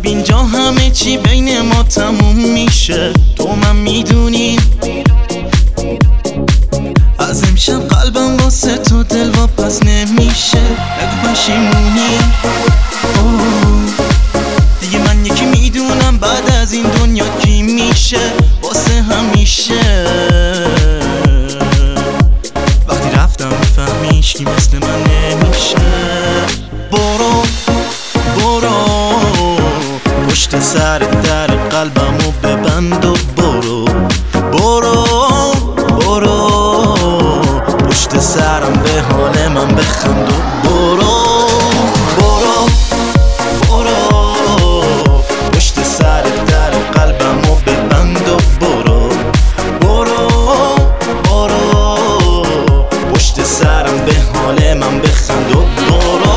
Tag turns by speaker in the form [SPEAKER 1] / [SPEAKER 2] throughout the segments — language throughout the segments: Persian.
[SPEAKER 1] اینجا همه چی بین ما تموم میشه. تو من میدونی از امشب قلبم واسه تو دل واپس نمیشه. نگو پشیمونی دیگه من یکی میدونم بعد از این دنیا کی میشه واسه همیشه. وقتی رفتم میفهمی هیچکی مثل من نمیشه. برو پشت سر در قلبمو ببند و برو پشت سرم به حال من بخند و برو پشت سر در قلبمو ببند و برو پشت سرم به حال من بخند و برو.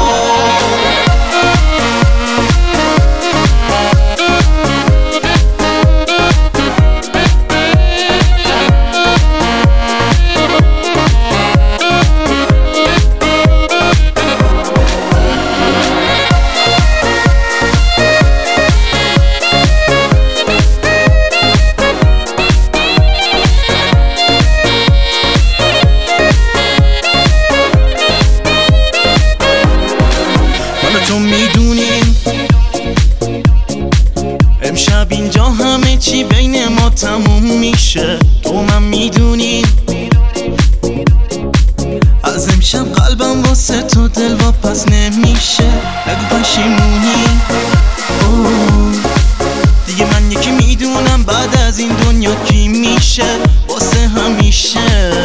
[SPEAKER 1] تو میدونیم امشب اینجا همه چی بین ما تموم میشه. تو من میدونیم از امشب قلبم واسه تو دل واپس نمیشه. نگو پشیمونی دیگه من یکی میدونم بعد از این دنیا کی میشه واسه همیشه.